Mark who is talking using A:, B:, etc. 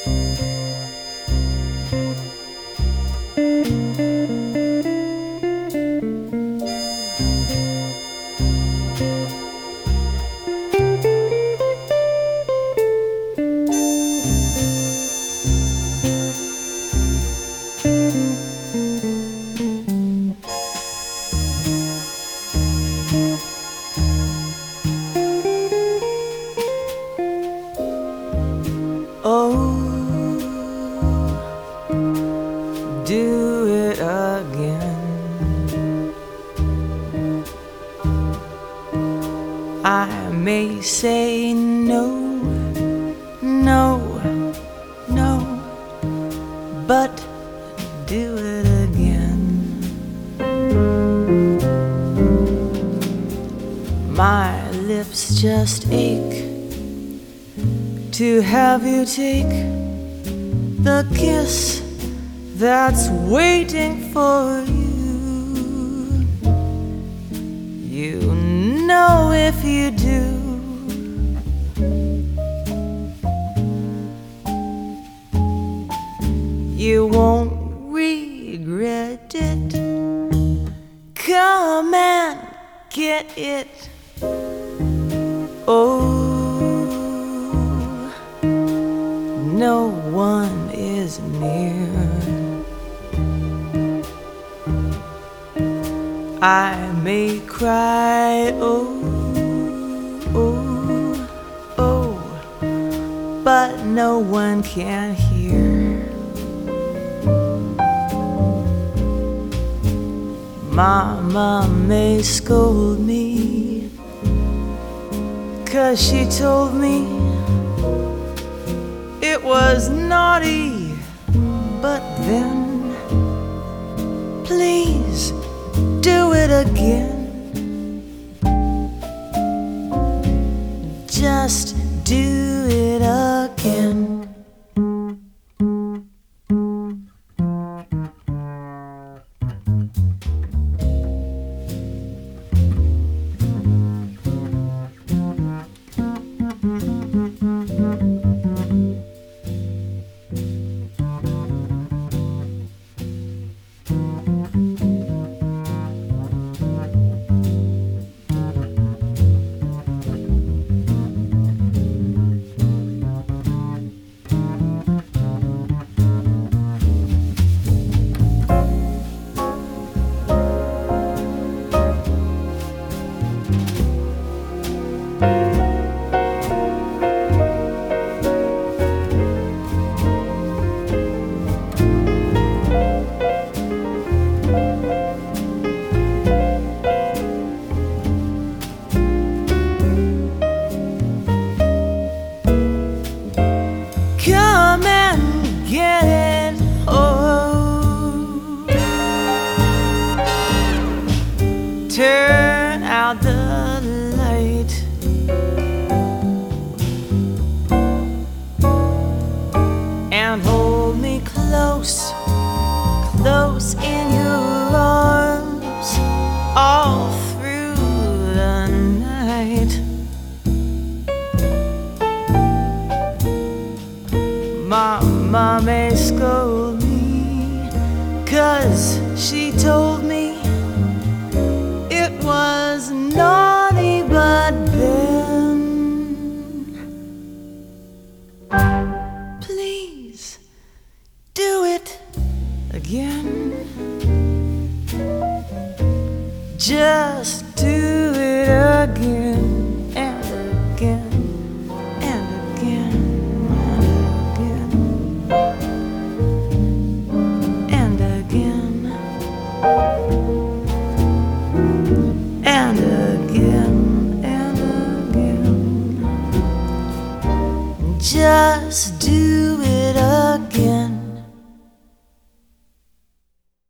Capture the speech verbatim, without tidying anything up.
A: Oh, do it again. I may say no, no, no, but do it again. My lips just ache to have you take the kiss that's waiting for you. You know if you do, you won't regret it. Come and get it. Oh, no one is near. I may cry, oh, oh, oh, but no one can hear. Mama may scold me, 'cause she told me it was naughty, but then please do it again. Just do it again. Come and get it, oh. Turn out the light. And hold me close, close in your arms all through the night. Mama may scold me, 'cause she told me it was naughty, but then please do it again. Just do it again and again and again. And again, and again. Just do